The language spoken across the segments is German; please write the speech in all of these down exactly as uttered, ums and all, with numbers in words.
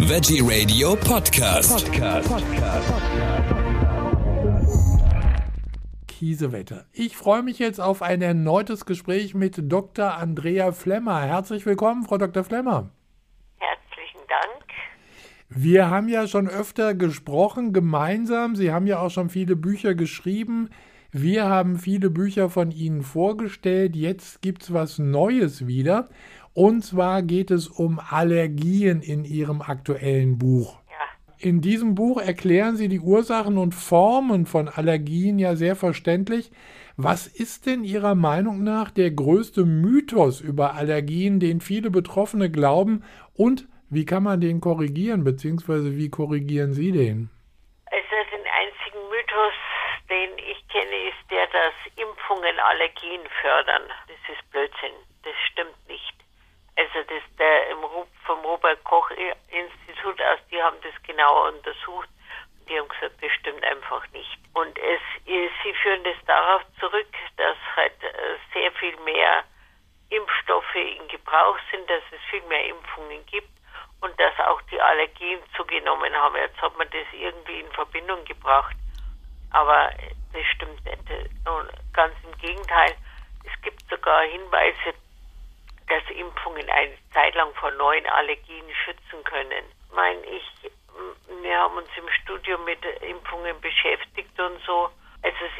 Veggie Radio Podcast. Podcast. Kiesewetter. Ich freue mich jetzt auf ein erneutes Gespräch mit Doktor Andrea Flemmer. Herzlich willkommen, Frau Doktor Flemmer. Herzlichen Dank. Wir haben ja schon öfter gesprochen, gemeinsam. Sie haben ja auch schon viele Bücher geschrieben. Wir haben viele Bücher von Ihnen vorgestellt. Jetzt gibt es was Neues wieder. Und zwar geht es um Allergien in Ihrem aktuellen Buch. Ja. In diesem Buch erklären Sie die Ursachen und Formen von Allergien ja sehr verständlich. Was ist denn Ihrer Meinung nach der größte Mythos über Allergien, den viele Betroffene glauben? Und wie kann man den korrigieren, beziehungsweise wie korrigieren Sie den? Also den einzigen Mythos, den ich kenne, ist der, dass Impfungen Allergien fördern. Das ist Blödsinn. Das stimmt nicht. Also das der im, vom Robert-Koch-Institut aus, die haben das genauer untersucht. Die haben gesagt, das stimmt einfach nicht. Und es, sie führen das darauf zurück, dass halt sehr viel mehr Impfstoffe in Gebrauch sind, dass es viel mehr Impfungen gibt und dass auch die Allergien zugenommen haben. Jetzt hat man das irgendwie in Verbindung gebracht. Aber das stimmt nicht. Und ganz im Gegenteil, es gibt sogar Hinweise, dass Impfungen eine Zeit lang vor neuen Allergien schützen können. Ich meine, ich, wir haben uns im Studium mit Impfungen beschäftigt und so. Also es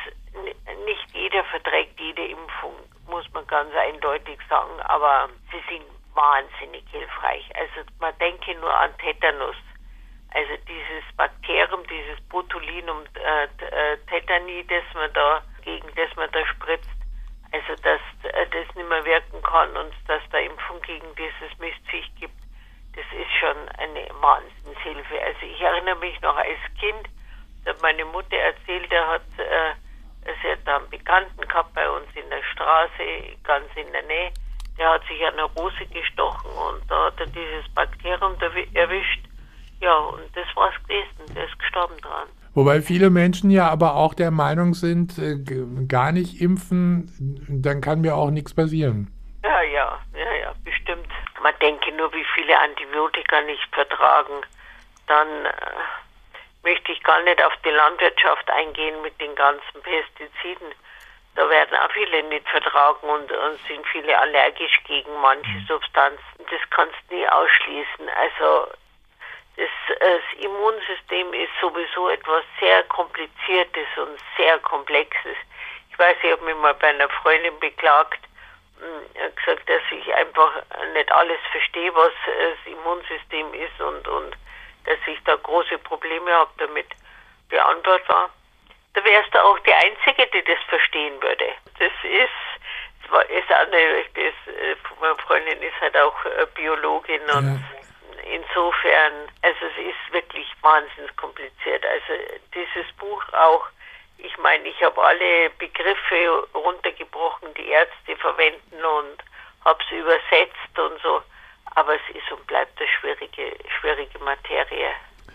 ist, nicht jeder verträgt jede Impfung, muss man ganz eindeutig sagen, aber sie sind wahnsinnig hilfreich. Also man denke nur an Tetanus. Also dieses Bakterium, dieses Botulinum äh, tetani, das man da, gegen das man da spritzt, also dass äh, das nicht mehr wirken kann und dass da Impfung gegen dieses Mistviech gibt, das ist schon eine Wahnsinnshilfe. Also ich erinnere mich noch als Kind, da hat meine Mutter erzählt, der hat, äh, sie hat da einen Bekannten gehabt bei uns in der Straße, ganz in der Nähe, der hat sich an der Rose gestochen und da hat er dieses Bakterium erwischt. Ja, und das war's gewesen, der ist gestorben dran. Wobei viele Menschen ja aber auch der Meinung sind, äh, gar nicht impfen, dann kann mir auch nichts passieren. Ja, ja, ja, ja, bestimmt. Man denke nur, wie viele Antibiotika nicht vertragen. Dann äh, möchte ich gar nicht auf die Landwirtschaft eingehen mit den ganzen Pestiziden. Da werden auch viele nicht vertragen und, und sind viele allergisch gegen manche Substanzen. Das kannst du nie ausschließen. Also Das, das Immunsystem ist sowieso etwas sehr Kompliziertes und sehr Komplexes. Ich weiß, ich habe mich mal bei einer Freundin beklagt, mh, gesagt, dass ich einfach nicht alles verstehe, was das Immunsystem ist und, und dass ich da große Probleme habe damit. Die Antwort war, da wärst du auch die Einzige, die das verstehen würde. Das ist, das ist auch eine, das, meine Freundin ist halt auch Biologin und ja. Insofern, also es ist wirklich wahnsinnig kompliziert. Also dieses Buch auch, ich meine, ich habe alle Begriffe runtergebrochen, die Ärzte verwenden und habe sie übersetzt und so. Aber es ist und bleibt eine schwierige, schwierige Materie.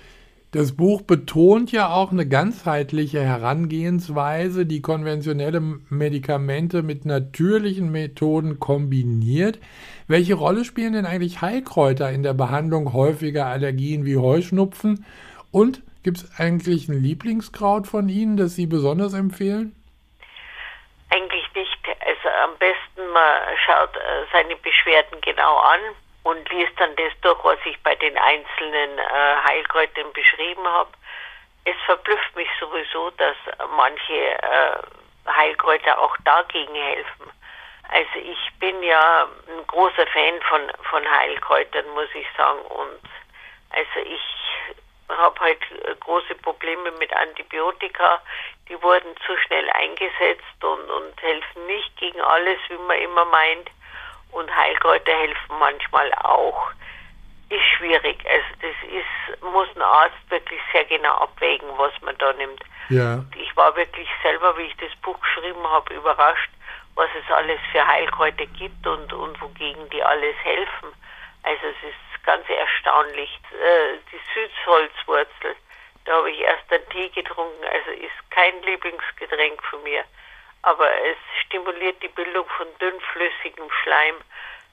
Das Buch betont ja auch eine ganzheitliche Herangehensweise, die konventionelle Medikamente mit natürlichen Methoden kombiniert. Welche Rolle spielen denn eigentlich Heilkräuter in der Behandlung häufiger Allergien wie Heuschnupfen? Und gibt es eigentlich ein Lieblingskraut von Ihnen, das Sie besonders empfehlen? Eigentlich nicht. Also am besten man schaut seine Beschwerden genau an und liest dann das durch, was ich bei den einzelnen äh, Heilkräutern beschrieben habe. Es verblüfft mich sowieso, dass manche äh, Heilkräuter auch dagegen helfen. Also ich bin ja ein großer Fan von, von Heilkräutern, muss ich sagen. Und also ich habe halt große Probleme mit Antibiotika. Die wurden zu schnell eingesetzt und, und helfen nicht gegen alles, wie man immer meint. Und Heilkräuter helfen manchmal auch. Ist schwierig. Also das ist, muss ein Arzt wirklich sehr genau abwägen, was man da nimmt. Ja. Ich war wirklich selber, wie ich das Buch geschrieben habe, überrascht, was es alles für Heilkräuter gibt und, und wogegen die alles helfen. Also es ist ganz erstaunlich. Äh, die Süßholzwurzel, da habe ich erst einen Tee getrunken, also ist kein Lieblingsgetränk von mir. Aber es stimuliert die Bildung von dünnflüssigem Schleim,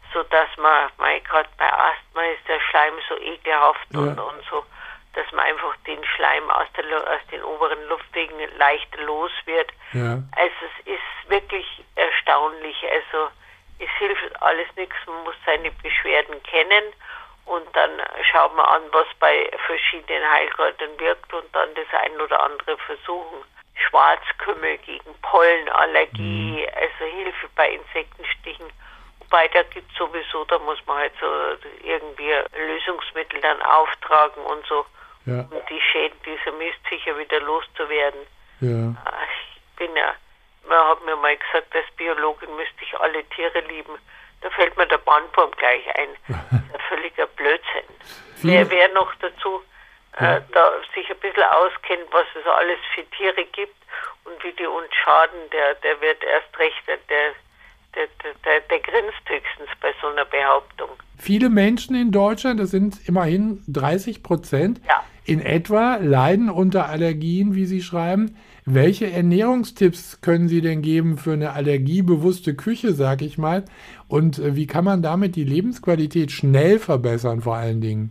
sodass man, mein Gott, bei Asthma ist der Schleim so ekelhaft ja. und, und so, dass man einfach den Schleim aus, der, aus den oberen Luftwegen leichter los wird. Ja. Also es ist wirklich erstaunlich. Also es hilft alles nichts, man muss seine Beschwerden kennen und dann schaut man an, was bei verschiedenen Heilkräutern wirkt und dann das ein oder andere versuchen. Schwarzkümmel gegen Pollenallergie, mhm. also Hilfe bei Insektenstichen. Wobei da gibt es sowieso, da muss man halt so irgendwie Lösungsmittel dann auftragen und so, ja. um die Schäden dieser Mistviecher wieder loszuwerden. Ja. Ich bin ja, man hat mir mal gesagt, als Biologin müsste ich alle Tiere lieben. Da fällt mir der Bandwurm gleich ein. Das ist ein völliger Blödsinn. Wer, wer noch dazu ja. äh, da sich ein bisschen auskennt, was es alles für Tiere gibt und wie die uns schaden, der, der wird erst recht, der, der, der, der, der grinst höchstens bei so einer Behauptung. Viele Menschen in Deutschland, das sind immerhin dreißig Prozent, ja. in etwa leiden unter Allergien, wie Sie schreiben. Welche Ernährungstipps können Sie denn geben für eine allergiebewusste Küche, sag ich mal? Und wie kann man damit die Lebensqualität schnell verbessern, vor allen Dingen?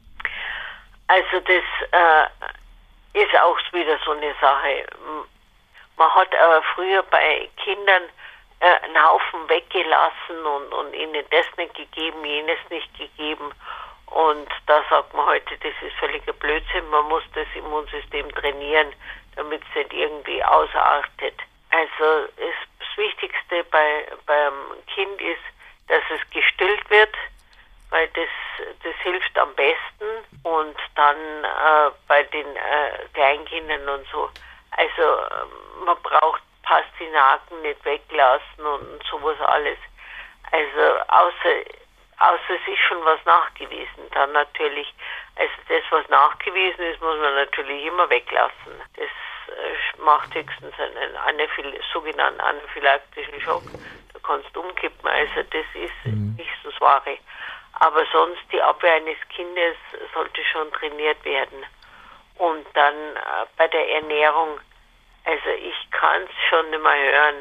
Also das äh, ist auch wieder so eine Sache. Man hat äh, früher bei Kindern äh, einen Haufen weggelassen und, und ihnen das nicht gegeben, jenes nicht gegeben. Und da sagt man heute, das ist völliger Blödsinn. Man muss das Immunsystem trainieren, damit es nicht irgendwie ausartet. Also ist das Wichtigste bei, beim Kind ist, dass es gestillt wird, weil das, das hilft am besten. Und dann äh, bei den äh, Kleinkindern und so. Also äh, man braucht Pastinaken nicht weglassen und sowas alles. Also außer, außer es ist schon was nachgewiesen, dann natürlich. Also das, was nachgewiesen ist, muss man natürlich immer weglassen. Das äh, macht höchstens einen Anaphil- sogenannten anaphylaktischen Schock. Da kannst du umkippen. Also das ist mhm. nicht so das Wahre. Aber sonst die Abwehr eines Kindes sollte schon trainiert werden. Und dann äh, bei der Ernährung, also ich kann es schon nicht mehr hören.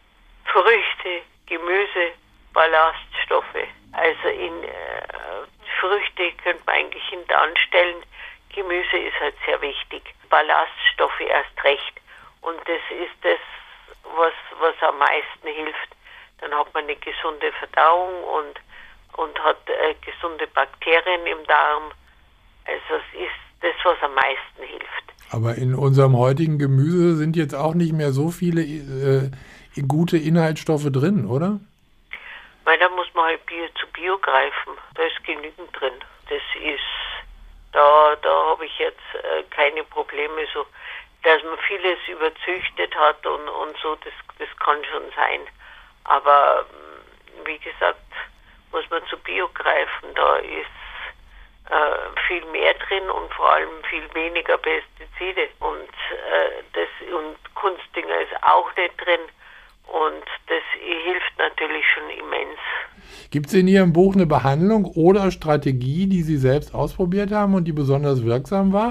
Früchte, Gemüse, Ballaststoffe. Also in äh, Früchte könnte man eigentlich hintanstellen. Gemüse ist halt sehr wichtig. Ballaststoffe erst recht. Und das ist das, was, was am meisten hilft. Dann hat man eine gesunde Verdauung und, und hat äh, gesunde Bakterien im Darm. Also es ist das, was am meisten hilft. Aber in unserem heutigen Gemüse sind jetzt auch nicht mehr so viele äh, gute Inhaltsstoffe drin, oder? Weil da muss man halt Bio zu Bio greifen. Da ist genügend drin. Das ist, da, da habe ich jetzt äh, keine Probleme so. Dass man vieles überzüchtet hat und, und so, das, das kann schon sein. Aber wie gesagt, muss man zu Bio greifen. Da ist äh, viel mehr drin und vor allem viel weniger Pestizide. Und, äh, das, und Kunstdünger ist auch nicht drin. Und das hilft natürlich schon immens. Gibt es in Ihrem Buch eine Behandlung oder Strategie, die Sie selbst ausprobiert haben und die besonders wirksam war?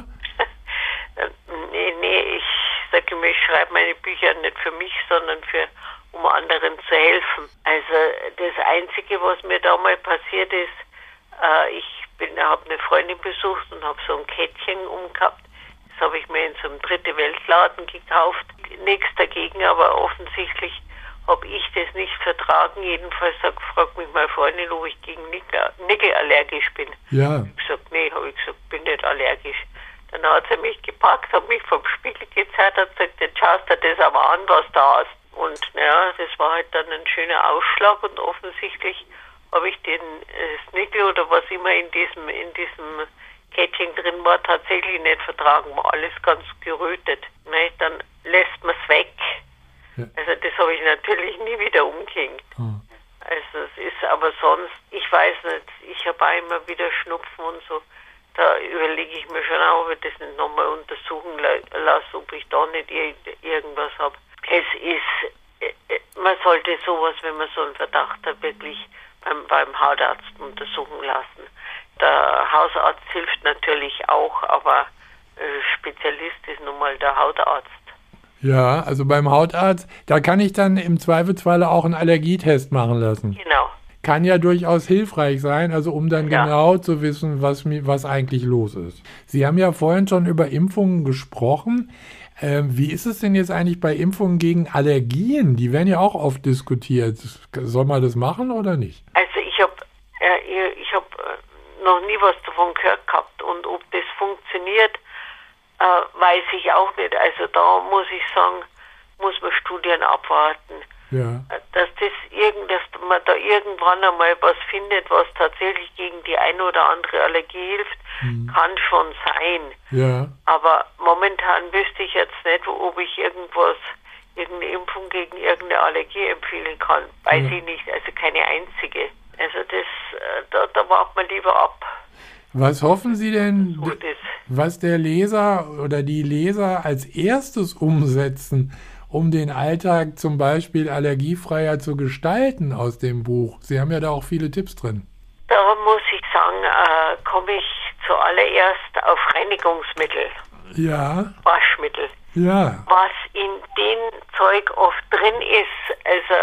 nee, nee, ich sage immer, ich schreibe meine Bücher nicht für mich, sondern für, um anderen zu helfen. Also das Einzige, was mir da mal passiert ist, äh, ich habe eine Freundin besucht und habe so ein Kettchen umgehabt. Das habe ich mir in so einem Dritte-Welt-Laden gekauft. Nichts dagegen, aber offensichtlich habe ich das nicht vertragen. Jedenfalls fragt mich meine Freundin, ob ich gegen Nickel, Nickel allergisch bin. Ja. Ich habe gesagt, nee, habe ich gesagt, bin nicht allergisch. Dann hat sie mich gepackt, hat mich vom Spiegel gezeigt und gesagt, jetzt schaust du das aber an, was du hast. Und ja, das war halt dann ein schöner Ausschlag und offensichtlich habe ich den äh, Nickel oder was immer in diesem, in diesem Kettchen drin war, tatsächlich nicht vertragen, war alles ganz gerötet. Ne? Dann lässt man es weg. Ja. Also das habe ich natürlich nie wieder umgehängt. Hm. Also es ist aber sonst, ich weiß nicht, ich habe auch immer wieder Schnupfen und so. Da überlege ich mir schon auch, ob ich das nicht nochmal untersuchen lasse, ob ich da nicht irgendwas habe. Es ist, man sollte sowas, wenn man so einen Verdacht hat, wirklich beim, beim Hautarzt untersuchen lassen. Der Hausarzt hilft natürlich auch, aber Spezialist ist nun mal der Hautarzt. Ja, also beim Hautarzt, da kann ich dann im Zweifelsfalle auch einen Allergietest machen lassen. Genau. kann ja durchaus hilfreich sein, also um dann Ja. genau zu wissen, was, mi- was eigentlich los ist. Sie haben ja vorhin schon über Impfungen gesprochen. Ähm, wie ist es denn jetzt eigentlich bei Impfungen gegen Allergien? Die werden ja auch oft diskutiert. Soll man das machen oder nicht? Also ich habe äh, ich hab äh, noch nie was davon gehört gehabt und ob das funktioniert, äh, weiß ich auch nicht. Also da muss ich sagen, muss man Studien abwarten. Ja. Dass das irgend, dass man da irgendwann einmal was findet, was tatsächlich gegen die eine oder andere Allergie hilft, Mhm. kann schon sein. Ja. Aber momentan wüsste ich jetzt nicht, ob ich irgendwas, irgendeine Impfung gegen irgendeine Allergie empfehlen kann. Weiß Ja. ich nicht, also keine einzige. Also das, äh, da, da wartet man lieber ab. Was hoffen Sie denn, So das. was der Leser oder die Leser als erstes umsetzen, um den Alltag zum Beispiel allergiefreier zu gestalten aus dem Buch? Sie haben ja da auch viele Tipps drin. Da muss ich sagen, äh, komme ich zuallererst auf Reinigungsmittel, Ja, Waschmittel. ja, Was in dem Zeug oft drin ist, also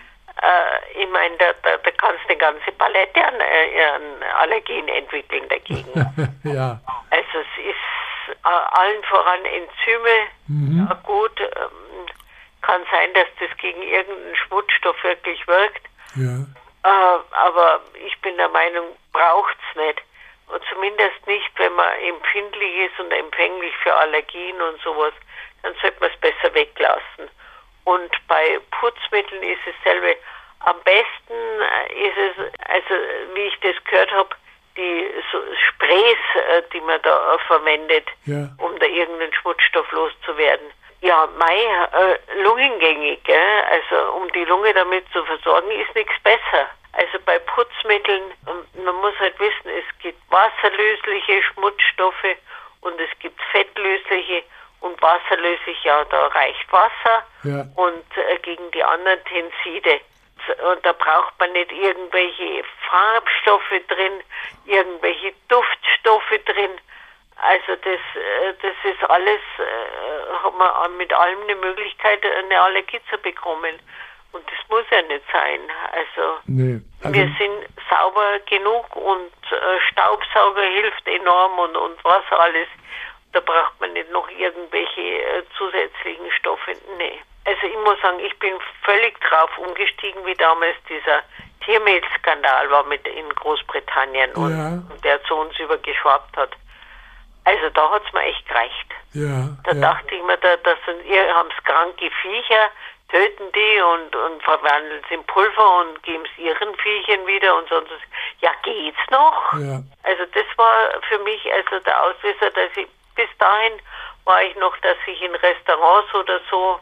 äh, ich meine, da, da, da kannst du eine ganze Palette an, äh, an Allergien entwickeln dagegen. ja, Also es ist äh, allen voran Enzyme, Mhm. ja gut, ähm, kann sein, dass das gegen irgendeinen Schmutzstoff wirklich wirkt, ja, äh, aber ich bin der Meinung, braucht's nicht. Und zumindest nicht, wenn man empfindlich ist und empfänglich für Allergien und sowas, dann sollte man es besser weglassen. Und bei Putzmitteln ist es selber. Am besten äh, ist es, also wie ich das gehört habe, die so Sprays, äh, die man da äh, verwendet, ja, um da irgendeinen Schmutzstoff loszuwerden. Ja, mei, äh, lungengängig, gell? Also um die Lunge damit zu versorgen, ist nichts besser. Also bei Putzmitteln, ähm, man muss halt wissen, es gibt wasserlösliche Schmutzstoffe und es gibt fettlösliche und wasserlöslich, ja, da reicht Wasser ja, und äh, gegen die anderen Tenside. Und da braucht man nicht irgendwelche Farbstoffe drin, irgendwelche Duftstoffe drin. Also das, äh, das ist alles, äh, hat man mit allem eine Möglichkeit, eine Allergie zu bekommen. Und das muss ja nicht sein. Also, nee. Also, wir sind sauber genug und äh, Staubsauger hilft enorm und, und was alles. Da braucht man nicht noch irgendwelche äh, zusätzlichen Stoffe. Nee. Also ich muss sagen, ich bin völlig drauf umgestiegen, wie damals dieser Tiermehlskandal war mit in Großbritannien und, Ja. und der zu uns übergeschwappt hat. Also da hat es mir echt gereicht. ja, Da ja, dachte ich mir, da, das sind, ihr haben's kranke Viecher, töten die und, und verwandeln sie in Pulver und geben es ihren Viechern wieder und sonst. Ja, geht's noch? ja, Also das war für mich also der Auslöser, dass ich bis dahin war ich noch, dass ich in Restaurants oder so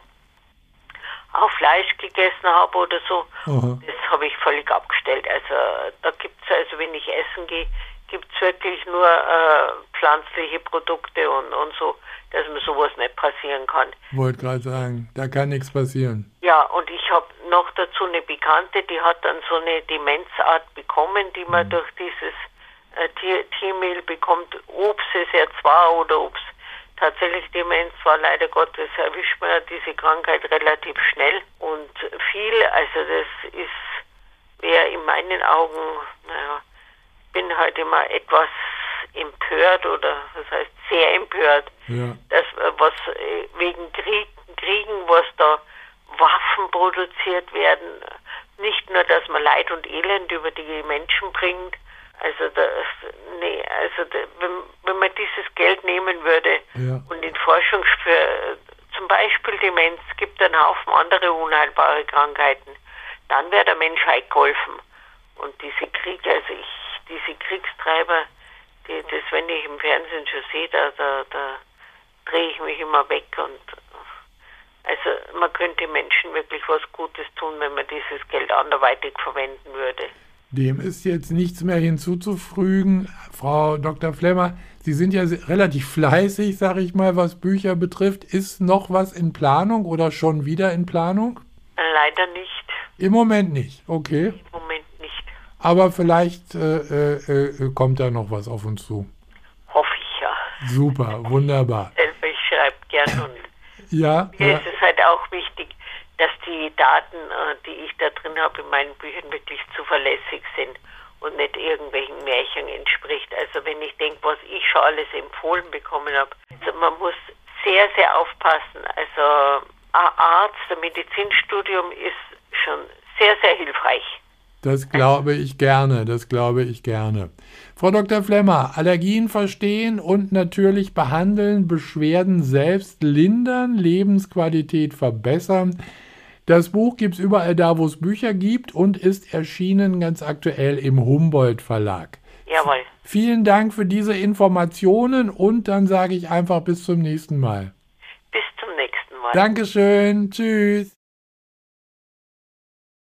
auch Fleisch gegessen habe oder so. aha, Das habe ich völlig abgestellt. Also da gibt es, also wenn ich essen gehe, gibt es wirklich nur äh, pflanzliche Produkte und, und so, dass mir sowas nicht passieren kann. wollte gerade sagen, da kann nichts passieren. Ja, und ich habe noch dazu eine Bekannte, die hat dann so eine Demenzart bekommen, die man durch dieses äh, Tier, Tiermehl bekommt, ob es es jetzt war oder ob es tatsächlich Demenz war. Leider Gottes erwischt man ja diese Krankheit relativ schnell und viel, also das ist, wäre in meinen Augen, naja, bin halt immer etwas empört oder das heißt sehr empört, Ja, dass äh, was äh, wegen Krieg, Kriegen, was da Waffen produziert werden, nicht nur, dass man Leid und Elend über die Menschen bringt, also das, nee, also da, wenn, wenn man dieses Geld nehmen würde ja, und in Forschung für äh, zum Beispiel Demenz, gibt einen Haufen andere unheilbare Krankheiten, dann wäre der Menschheit geholfen. Und diese Kriege, also ich, diese Kriegstreiber, die, das, wenn ich im Fernsehen schon sehe, da, da, da drehe ich mich immer weg. Und also man könnte Menschen wirklich was Gutes tun, wenn man dieses Geld anderweitig verwenden würde. dem ist jetzt nichts mehr hinzuzufügen. Frau Doktor Flemmer, Sie sind ja se- relativ fleißig, sage ich mal, was Bücher betrifft. Ist noch was in Planung oder schon wieder in Planung? Leider nicht. Im Moment nicht, okay. Im Moment nicht. Aber vielleicht äh, äh, äh, kommt da noch was auf uns zu. Hoffe ich ja. Super, wunderbar. Selber, ich schreibe gern und Ja, mir ja, ist es halt auch wichtig, dass die Daten, äh, die ich da drin habe in meinen Büchern, wirklich zuverlässig sind und nicht irgendwelchen Märchen entspricht. Also wenn ich denke, was ich schon alles empfohlen bekommen habe, also man muss sehr, sehr aufpassen. Also ein Arzt, ein Medizinstudium ist schon sehr, sehr hilfreich. Das glaube ich gerne, das glaube ich gerne. Frau Doktor Flemmer, Allergien verstehen und natürlich behandeln, Beschwerden selbst lindern, Lebensqualität verbessern. Das Buch gibt es überall da, wo es Bücher gibt und ist erschienen ganz aktuell im Humboldt Verlag. Jawohl. Vielen Dank für diese Informationen und dann sage ich einfach bis zum nächsten Mal. Bis zum nächsten Mal. Dankeschön, tschüss.